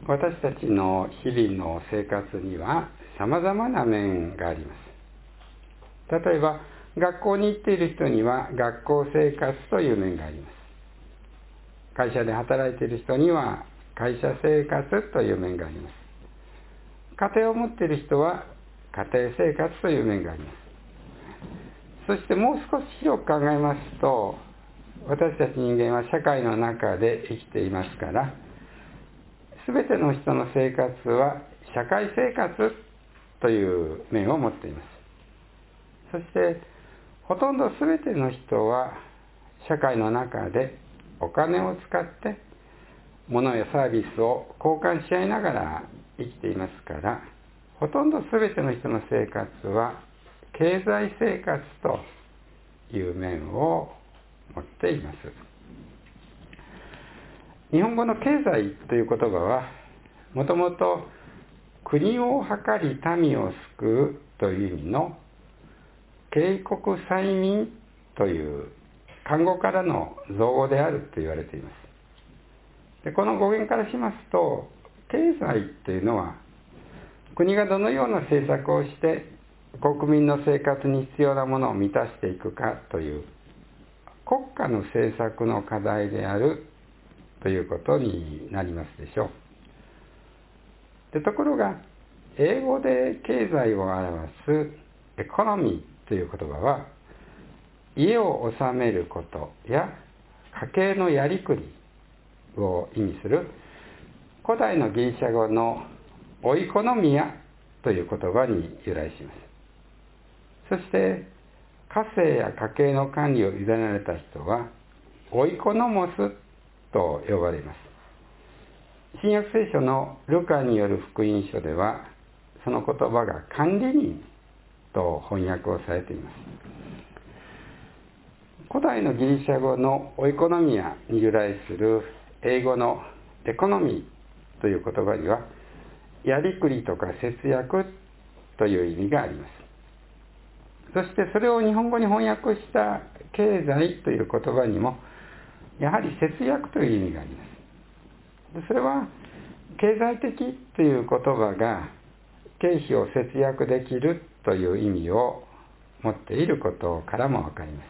私たちの日々の生活には様々な面があります。例えば、学校に行っている人には学校生活という面があります。会社で働いている人には会社生活という面があります。家庭を持っている人は家庭生活という面があります。そしてもう少し広く考えますと、私たち人間は社会の中で生きていますから、すべての人の生活は社会生活という面を持っています。そしてほとんどすべての人は社会の中でお金を使って物やサービスを交換し合いながら生きていますから、ほとんどすべての人の生活は経済生活という面を持っています。日本語の経済という言葉は、もともと国を治り民を救うという意味の警国済民という漢語からの造語であると言われています。で、この語源からしますと、経済というのは国がどのような政策をして国民の生活に必要なものを満たしていくかという国家の政策の課題であるということになりますでしょう。で、ところが英語で経済を表すエコノミーという言葉は、家を治めることや家計のやりくりを意味する古代のギリシャ語のオイコノミアという言葉に由来します。そして家政や家計の管理を委ねられた人はオイコノモスと呼ばれます。新約聖書のルカによる福音書では、その言葉が管理人と翻訳をされています。古代のギリシャ語のオイコノミアに由来する英語のエコノミーという言葉には、やりくりとか節約という意味があります。そしてそれを日本語に翻訳した経済という言葉にも、やはり節約という意味があります。それは経済的という言葉が経費を節約できるという意味を持っていることからもわかります。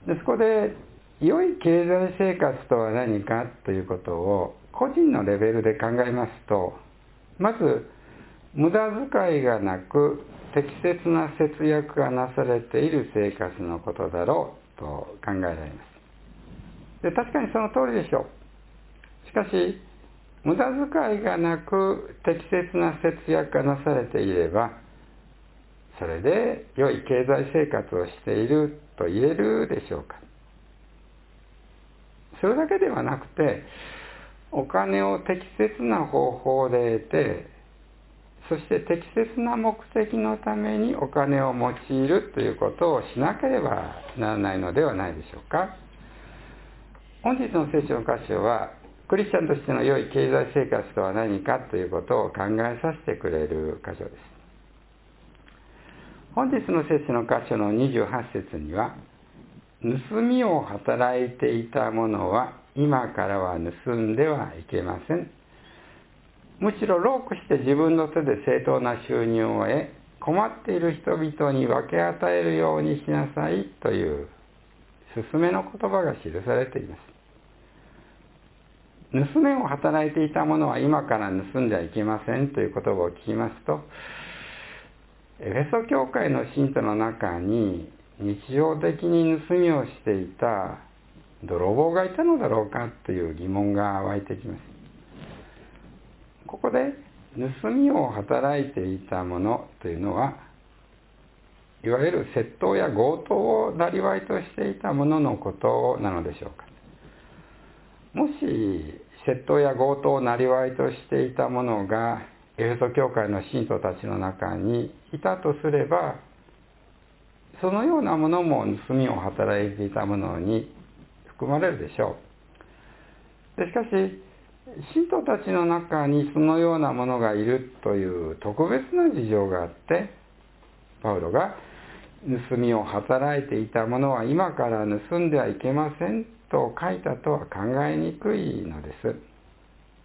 で、そこで良い経済生活とは何かということを個人のレベルで考えますと、まず無駄遣いがなく適切な節約がなされている生活のことだろうと考えられます。で、確かにその通りでしょう。しかし無駄遣いがなく適切な節約がなされていれば、それで良い経済生活をしていると言えるでしょうか。それだけではなくて、お金を適切な方法で得て、そして適切な目的のためにお金を用いるということをしなければならないのではないでしょうか。本日の聖書の箇所は、クリスチャンとしての良い経済生活とは何かということを考えさせてくれる箇所です。本日の聖書の箇所の28節には、盗みを働いていた者は今からは盗んではいけません。むしろ労苦して自分の手で正当な収入を得、困っている人々に分け与えるようにしなさいという勧めの言葉が記されています。盗めを働いていた者は今から盗んではいけませんという言葉を聞きますと、エフェソ教会の信徒の中に日常的に盗みをしていた泥棒がいたのだろうかという疑問が湧いてきます。ここで盗みを働いていた者というのは、いわゆる窃盗や強盗を生業としていた者のことなのでしょうか。もし窃盗や強盗を生業としていた者がエフェソ教会の信徒たちの中にいたとすれば、そのようなものも盗みを働いていた者に含まれるでしょう。しかし信徒たちの中にそのようなものがいるという特別な事情があって、パウロが盗みを働いていた者は今から盗んではいけませんと書いたとは考えにくいのです。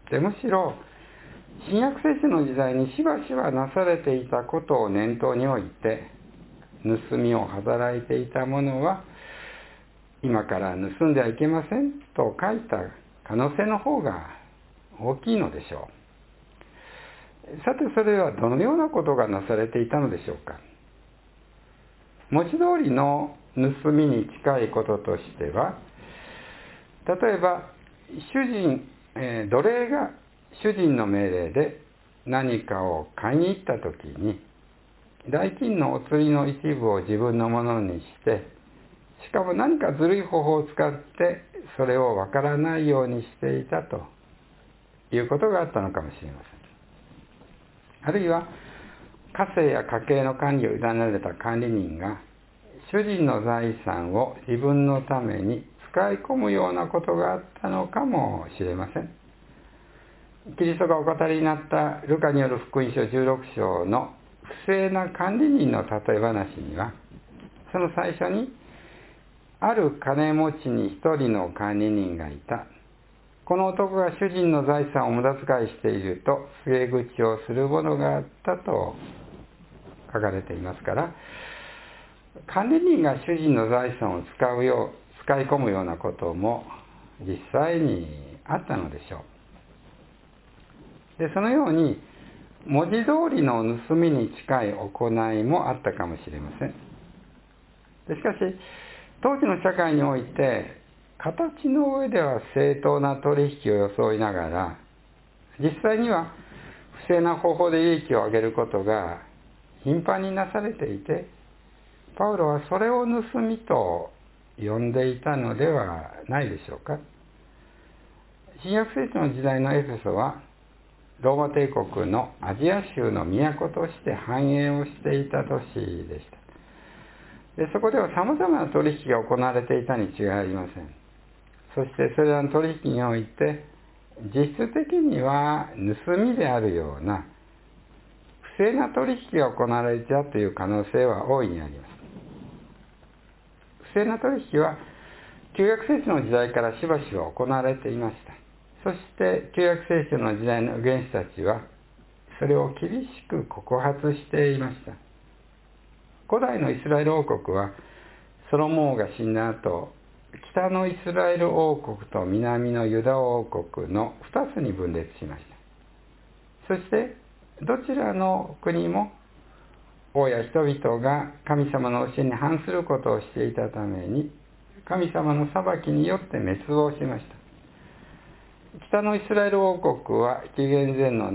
でむしろ新約聖書の時代にしばしばなされていたことを念頭に置いて、盗みを働いていた者は今から盗んではいけませんと書いた可能性の方が大きいのでしょう。さて、それはどのようなことがなされていたのでしょうか。文字通りの盗みに近いこととしては、例えば奴隷が主人の命令で何かを買いに行った時に、代金のお釣りの一部を自分のものにして、しかも何かずるい方法を使ってそれをわからないようにしていたということがあったのかもしれません。あるいは家政や家計の管理を委ねられた管理人が主人の財産を自分のために使い込むようなことがあったのかもしれません。キリストがお語りになったルカによる福音書16章の不正な管理人の例え話には、その最初に、ある金持ちに一人の管理人がいた。この男が主人の財産を無駄遣いしていると告げ口をするものがあったと書かれていますから、管理人が主人の財産を使い込むようなことも実際にあったのでしょう。で、そのように文字通りの盗みに近い行いもあったかもしれません。でしかし、当時の社会において、形の上では正当な取引を装いながら、実際には不正な方法で利益を上げることが頻繁になされていて、パウロはそれを盗みと呼んでいたのではないでしょうか。新約聖書の時代のエフェソは、ローマ帝国のアジア州の都として繁栄をしていた都市でした。でそこでは様々な取引が行われていたに違いありません。そしてそれらの取引において、実質的には盗みであるような不正な取引が行われていたという可能性は大いにあります。不正な取引は旧約聖書の時代からしばしば行われていました。そして旧約聖書の時代の預言者たちはそれを厳しく告発していました。古代のイスラエル王国はソロモン王が死んだ後、北のイスラエル王国と南のユダ王国の2つに分裂しました。そしてどちらの国も王や人々が神様の教えに反することをしていたために、神様の裁きによって滅亡しました。北のイスラエル王国は紀元前の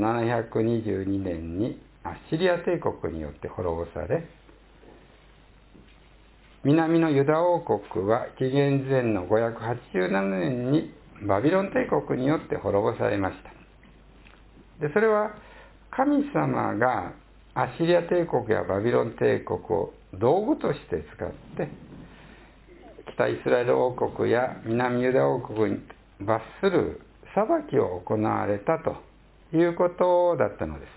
722年にアッシリア帝国によって滅ぼされ、南のユダ王国は紀元前の587年にバビロン帝国によって滅ぼされました。でそれは神様がアッシリア帝国やバビロン帝国を道具として使って北イスラエル王国や南ユダ王国に罰する裁きを行われたということだったのです。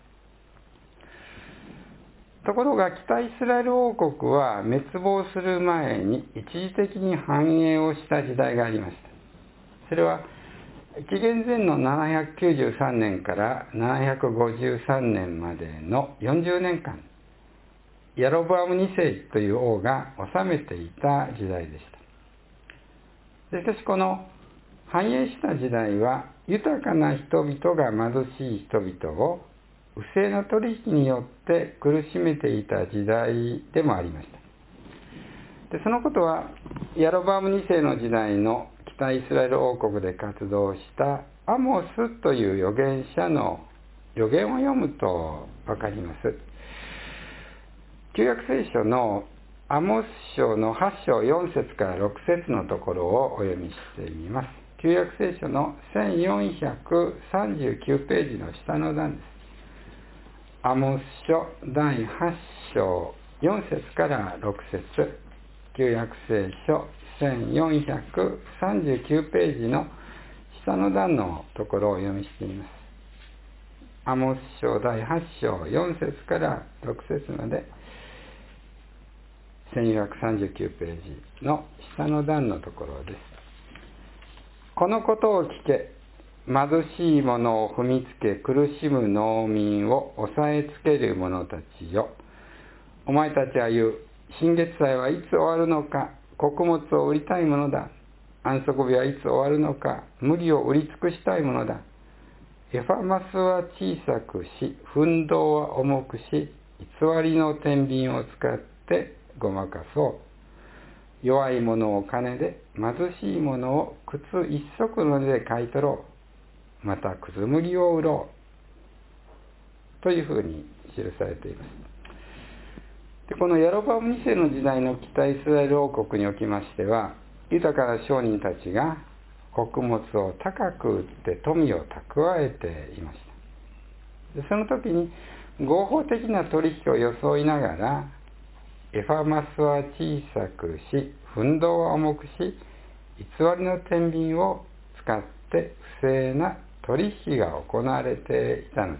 ところが北イスラエル王国は滅亡する前に一時的に繁栄をした時代がありました。それは紀元前の793年から753年までの40年間、ヤロブアム2世という王が治めていた時代でした。しかしこの繁栄した時代は豊かな人々が貧しい人々を不正な取引によって苦しめていた時代でもありました。でそのことはヤロブアム2世の時代の北イスラエル王国で活動したアモスという預言者の預言を読むと分かります。旧約聖書のアモス書の8章4節から6節のところをお読みしてみます。旧約聖書の1439ページの下の段です。アモス書第8章4節から6節、旧約聖書1439ページの下の段のところをお読みしています。アモス書第8章4節から6節まで1439ページの下の段のところです。このことを聞け、 貧しい者を踏みつけ苦しむ農民を押さえつける者たちよ。お前たちは言う。新月祭はいつ終わるのか。穀物を売りたいものだ。安息日はいつ終わるのか。麦を売り尽くしたいものだ。エファマスは小さくし、奮闘は重くし、偽りの天秤を使ってごまかそう。弱い者を金で、貧しい者を靴一足の値で買い取ろう。またくず麦を売ろう。というふうに記されています。でこのヤロバム2世の時代の北イスラエル王国におきましては、豊かな商人たちが穀物を高く売って富を蓄えていました。でその時に合法的な取引を装いながら、エファマスは小さくし、奮闘は重くし、偽りの天秤を使って不正な取引が行われていたのです。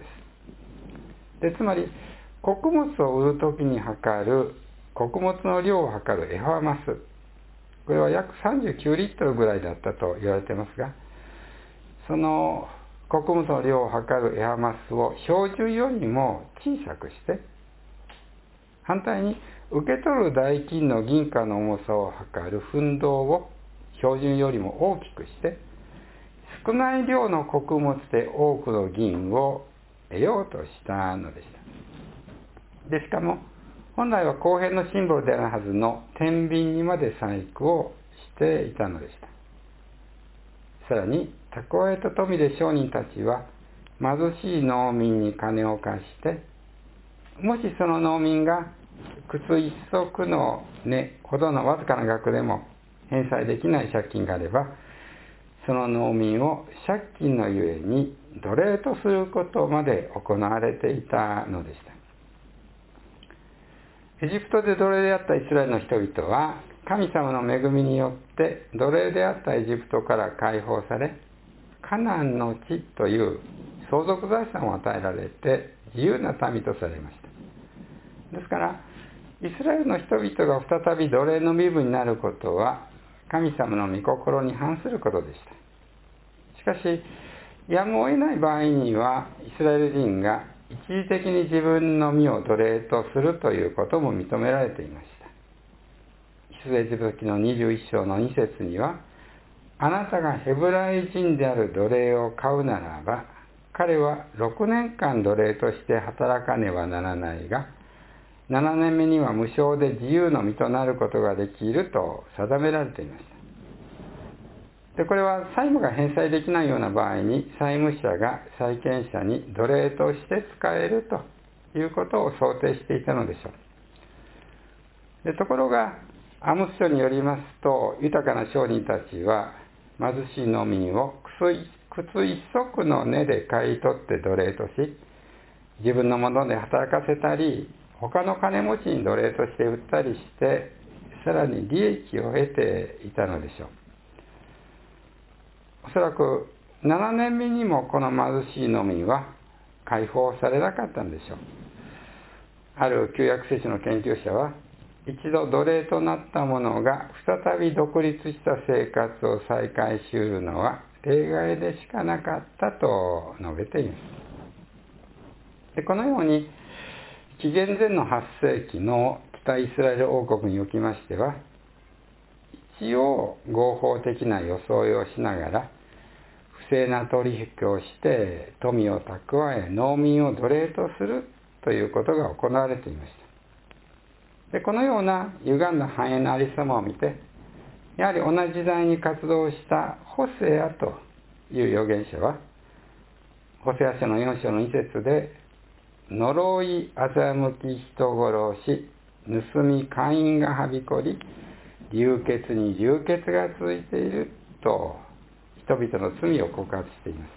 でつまり、穀物を売るときに測る、穀物の量を測るエファマス、これは約39リットルぐらいだったと言われていますが、その穀物の量を測るエファマスを標準よりも小さくして、反対に受け取る代金の銀貨の重さを測る奮闘を標準よりも大きくして、少ない量の穀物で多くの銀を得ようとしたのでした。でしかも本来は公平のシンボルであるはずの天秤にまで細工をしていたのでした。さらに蓄えと富で商人たちは貧しい農民に金を貸して、もしその農民が靴一足の値ほどのわずかな額でも返済できない借金があれば、その農民を借金のゆえに奴隷とすることまで行われていたのでした。エジプトで奴隷であったイスラエルの人々は、神様の恵みによって奴隷であったエジプトから解放され、カナンの地という相続財産を与えられて自由な民とされました。ですから、イスラエルの人々が再び奴隷の身分になることは神様の御心に反することでした。しかし、やむを得ない場合には、イスラエル人が一時的に自分の身を奴隷とするということも認められていました。出エジプト記の21章の2節には、あなたがヘブライ人である奴隷を買うならば、彼は6年間奴隷として働かねばならないが、7年目には無償で自由の身となることができると定められていました。でこれは債務が返済できないような場合に、債務者が債権者に奴隷として使えるということを想定していたのでしょう。でところが、アモス書によりますと、豊かな商人たちは貧しい農民を靴一足の値で買い取って奴隷とし、自分のもので働かせたり、他の金持ちに奴隷として売ったりして、さらに利益を得ていたのでしょう。おそらく7年目にもこの貧しい農民は解放されなかったんでしょう。ある旧約聖書の研究者は、一度奴隷となった者が再び独立した生活を再開し得るのは例外でしかなかったと述べています。でこのように、紀元前の8世紀の北イスラエル王国におきましては、一応合法的な装いをしながら不正な取引をして富を蓄え、農民を奴隷とするということが行われていました。でこのような歪んだ繁栄のありさまを見て、やはり同じ時代に活動したホセアという預言者は、ホセア書の4章の2節で、呪い、欺き、人殺し、盗み、姦淫がはびこり、流血に流血が続いていると人々の罪を告発しています。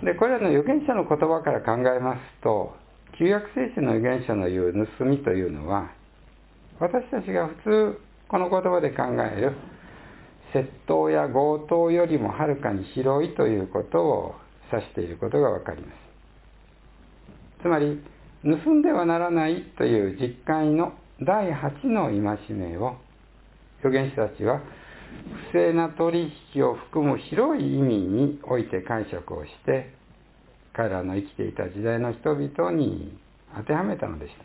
でこれらの預言者の言葉から考えますと、旧約聖書の預言者の言う盗みというのは、私たちが普通この言葉で考える窃盗や強盗よりもはるかに広いということを指していることがわかります。つまり、盗んではならないという実戒の第8の戒めを預言者たちは不正な取引を含む広い意味において解釈をして、彼らの生きていた時代の人々に当てはめたのでした。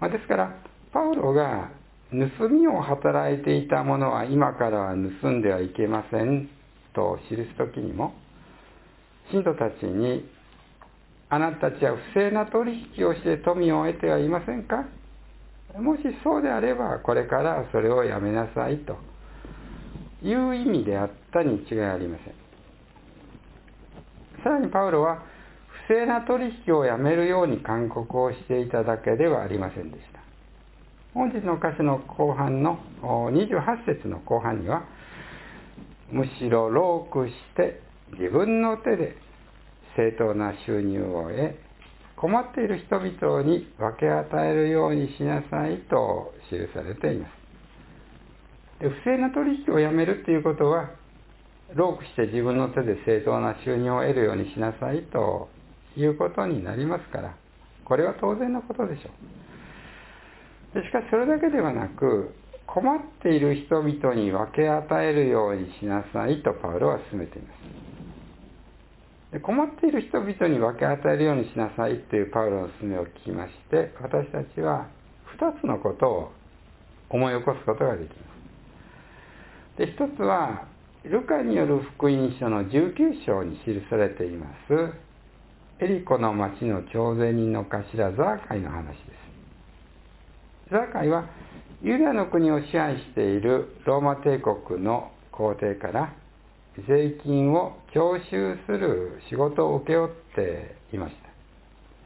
ですから、パウロが盗みを働いていた者は今からは盗んではいけませんと記すときにも、信徒たちに、あなたたちは不正な取引をして富を得てはいませんか？もしそうであれば、これからそれをやめなさいという意味であったに違いありません。さらにパウロは、不正な取引をやめるように勧告をしていただけではありませんでした。本日の箇所の後半の28節の後半には、むしろ労苦して自分の手で正当な収入を得、困っている人々に分け与えるようにしなさいと記されています。不正な取引をやめるということは、労苦して自分の手で正当な収入を得るようにしなさいということになりますから、これは当然のことでしょう。しかしそれだけではなく、困っている人々に分け与えるようにしなさいとパウロは進めています。困っている人々に分け与えるようにしなさいというパウロの勧めを聞きまして、私たちは2つのことを思い起こすことができます。で、一つは、ルカによる福音書の19章に記されています、エリコの町の徴税人の頭ザーカイの話です。ザーカイは、ユダの国を支配しているローマ帝国の皇帝から税金を徴収する仕事を請け負っていました。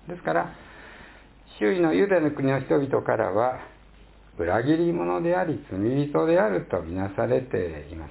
ですから、周囲のユダの国の人々からは、裏切り者であり罪人であるとみなされていました。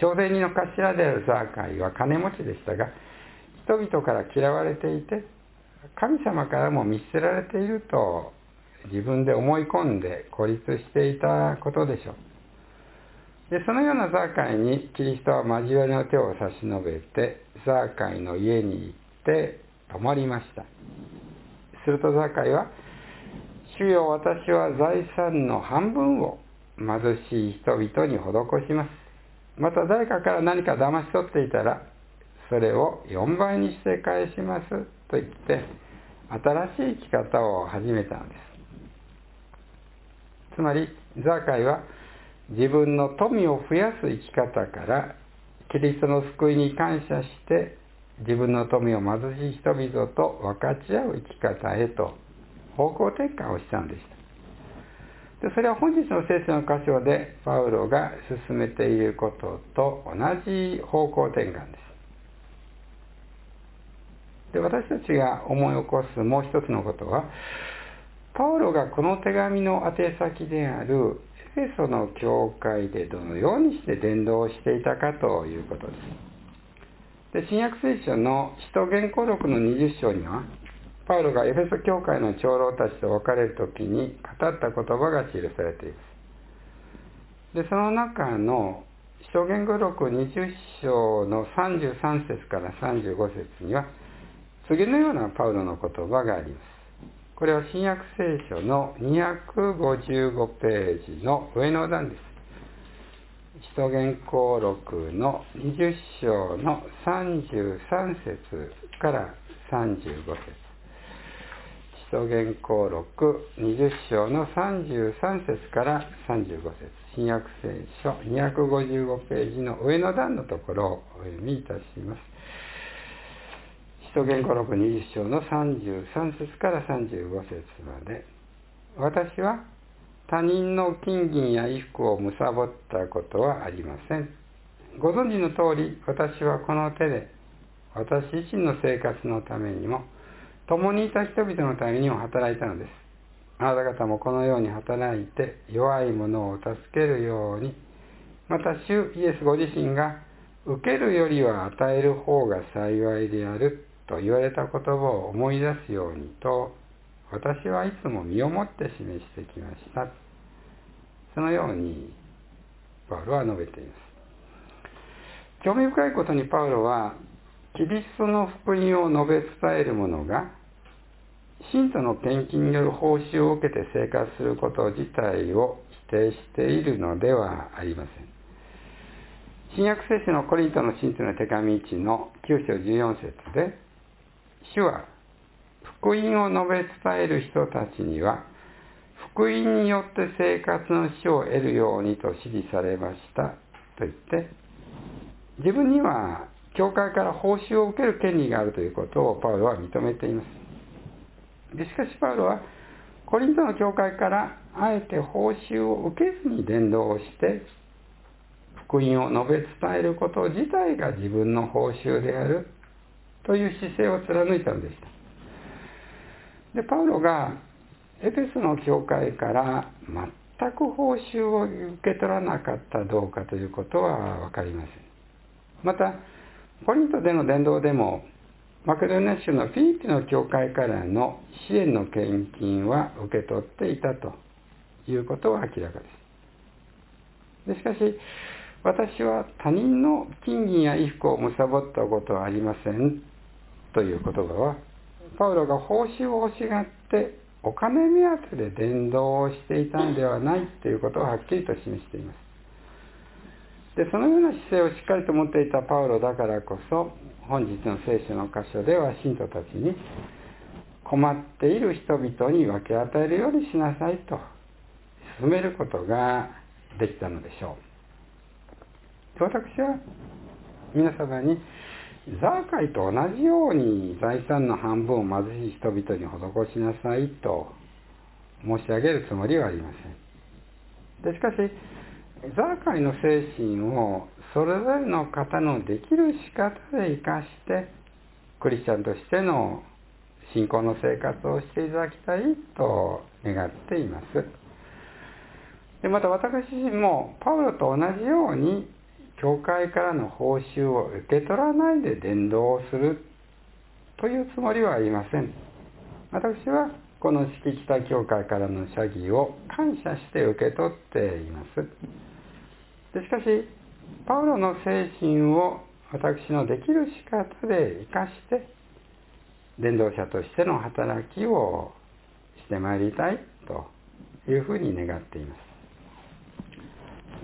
徴税人の頭であるザーカイは金持ちでしたが、人々から嫌われていて、神様からも見捨てられていると自分で思い込んで孤立していたことでしょう。で、そのようなザーカイにキリストは交わりの手を差し伸べて、ザーカイの家に行って泊まりました。するとザーカイは、主よ、私は財産の半分を貧しい人々に施します。また誰かから何か騙し取っていたら、それを4倍にして返しますと言って、新しい生き方を始めたのです。つまり、ザーカイは自分の富を増やす生き方から、キリストの救いに感謝して、自分の富を貧しい人々と分かち合う生き方へと方向転換をしたのでした。で、それは本日の聖書の箇所でパウロが進めていることと同じ方向転換です。で、私たちが思い起こすもう一つのことは、パウロがこの手紙の宛先であるエフェソの教会でどのようにして伝道していたかということです。で、新約聖書の使徒言行録の20章には、パウロがエフェソ教会の長老たちと別れるときに語った言葉が記されています。で、その中の使徒言行録20章の33節から35節には、次のようなパウロの言葉があります。これは新約聖書の255ページの上の段です。使徒言行録の20章の33節から35節。使徒言行録20章の33節から35節。新約聖書255ページの上の段のところをお読みいたします。使徒言行録20章の33節から35節まで。私は他人の金銀や衣服を貪ったことはありません。ご存知の通り、私はこの手で私自身の生活のためにも、共にいた人々のためにも働いたのです。あなた方もこのように働いて弱い者を助けるように、また主イエスご自身が受けるよりは与える方が幸いであると言われた言葉を思い出すようにと、私はいつも身をもって示してきました。そのようにパウロは述べています。興味深いことにパウロは、キリストの福音を述べ伝える者が信徒の献金による報酬を受けて生活すること自体を定しているのではありません。新約聖書のコリントの信徒の手紙1の9章14節で、主は福音を述べ伝える人たちには福音によって生活の死を得るようにと指示されましたと言って、自分には教会から報酬を受ける権利があるということをパウロは認めています。しかしパウロはコリントの教会からあえて報酬を受けずに伝道をして福音を述べ伝えること自体が自分の報酬であるという姿勢を貫いたのでした。で、パウロがエペスの教会から全く報酬を受け取らなかったどうかということは分かりません。またコリントでの伝道でもマケドニア州のフィリピの教会からの支援の献金は受け取っていたということは明らかです。しかし私は他人の金銀や衣服を貪ったことはありませんという言葉は、パウロが報酬を欲しがってお金目当てで伝道をしていたのではないということをはっきりと示しています。で、そのような姿勢をしっかりと持っていたパウロだからこそ、本日の聖書の箇所では信徒たちに困っている人々に分け与えるようにしなさいと進めることができたのでしょう。私は皆様にザーカイと同じように財産の半分を貧しい人々に施しなさいと申し上げるつもりはありません。しかしザーカイの精神をそれぞれの方のできる仕方で生かしてクリスチャンとしての信仰の生活をしていただきたいと願っています。でまた私自身もパウロと同じように教会からの報酬を受け取らないで伝道をするというつもりはありません。私はこの四季北教会からの謝儀を感謝して受け取っています。しかしパウロの精神を私のできる仕方で生かして伝道者としての働きをしてまいりたいというふうに願っています。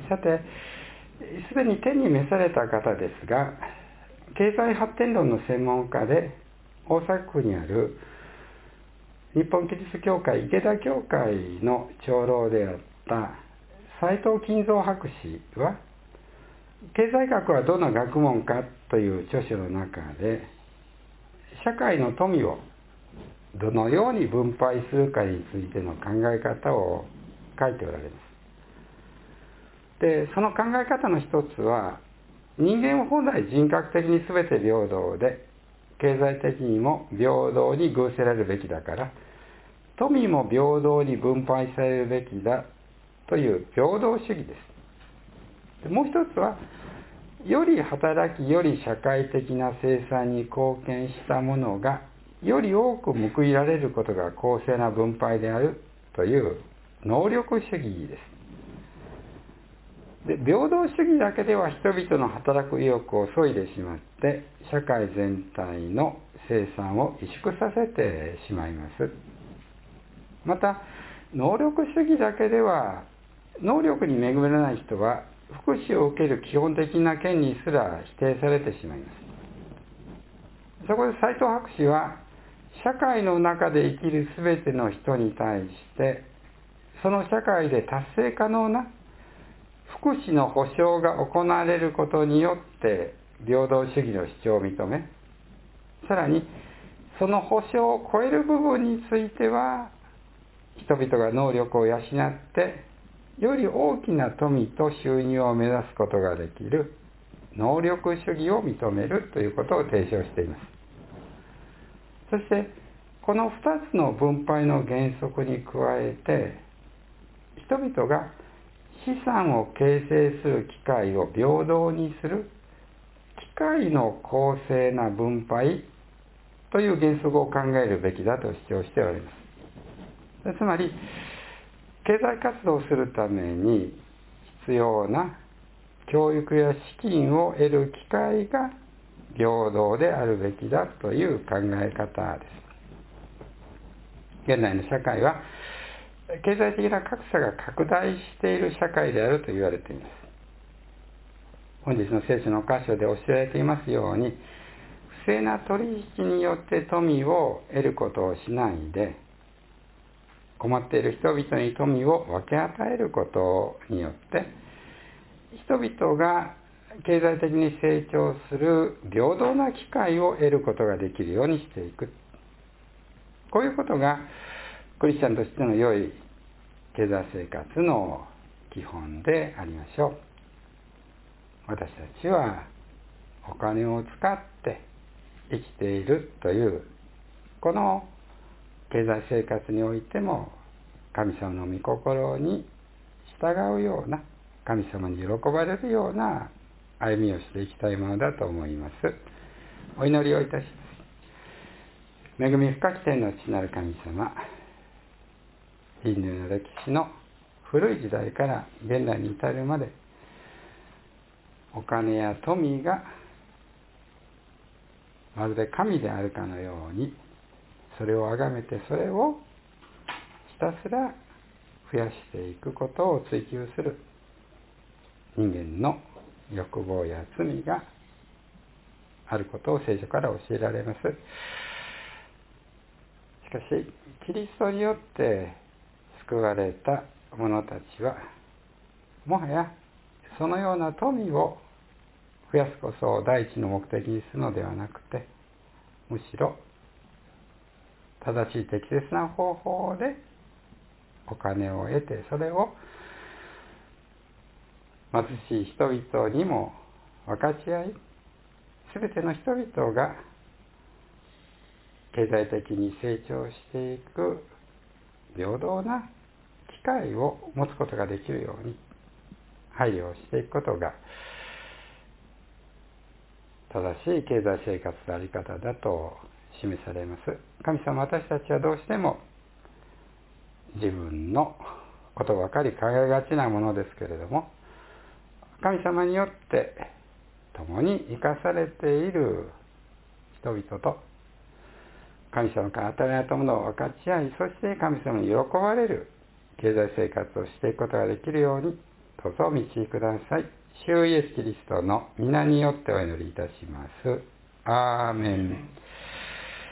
さて、すでに天に召された方ですが、経済発展論の専門家で大阪府にある日本キリスト教会池田教会の長老であった斉藤金蔵博士は、経済学はどんな学問かという著書の中で、社会の富をどのように分配するかについての考え方を書いておられます。で、その考え方の一つは、人間は本来人格的に全て平等で、経済的にも平等に偶せられるべきだから、富も平等に分配されるべきだという平等主義です。もう一つは、より働き、より社会的な生産に貢献したものが、より多く報いられることが公正な分配であるという能力主義です。で、平等主義だけでは人々の働く意欲を削いでしまって、社会全体の生産を萎縮させてしまいます。また、能力主義だけでは、能力に恵まれない人は、福祉を受ける基本的な権利すら否定されてしまいます。そこで斉藤博士は、社会の中で生きるすべての人に対して、その社会で達成可能な福祉の保障が行われることによって平等主義の主張を認め、さらにその保障を超える部分については、人々が能力を養ってより大きな富と収入を目指すことができる能力主義を認めるということを提唱しています。そしてこの2つの分配の原則に加えて、人々が資産を形成する機会を平等にする機会の公正な分配という原則を考えるべきだと主張しております。つまり経済活動をするために必要な教育や資金を得る機会が平等であるべきだという考え方です。現代の社会は経済的な格差が拡大している社会であると言われています。本日の聖書の箇所で教えられていますように、不正な取引によって富を得ることをしないで、困っている人々に富を分け与えることによって、人々が経済的に成長する平等な機会を得ることができるようにしていく。こういうことがクリスチャンとしての良い経済生活の基本でありましょう。私たちはお金を使って生きているというこの経済生活においても、神様の御心に従うような、神様に喜ばれるような歩みをしていきたいものだと思います。お祈りをいたします。恵み深き天の父なる神様、人類の歴史の古い時代から現代に至るまで、お金や富がまるで神であるかのように、それを崇めて、それをひたすら増やしていくことを追求する人間の欲望や罪があることを聖書から教えられます。しかし、キリストによって救われた者たちは、もはやそのような富を増やすことを第一の目的にするのではなくて、むしろ正しい適切な方法でお金を得て、それを貧しい人々にも分かち合い、すべての人々が経済的に成長していく平等な機会を持つことができるように配慮をしていくことが正しい経済生活の在り方だと示されます。神様、私たちはどうしても自分のことばかり考えがちなものですけれども、神様によって共に生かされている人々と神様から与えられたものを分かち合い、そして神様に喜ばれる経済生活をしていくことができるように、どうぞお導きください。主イエスキリストの皆によってお祈りいたします。アーメン。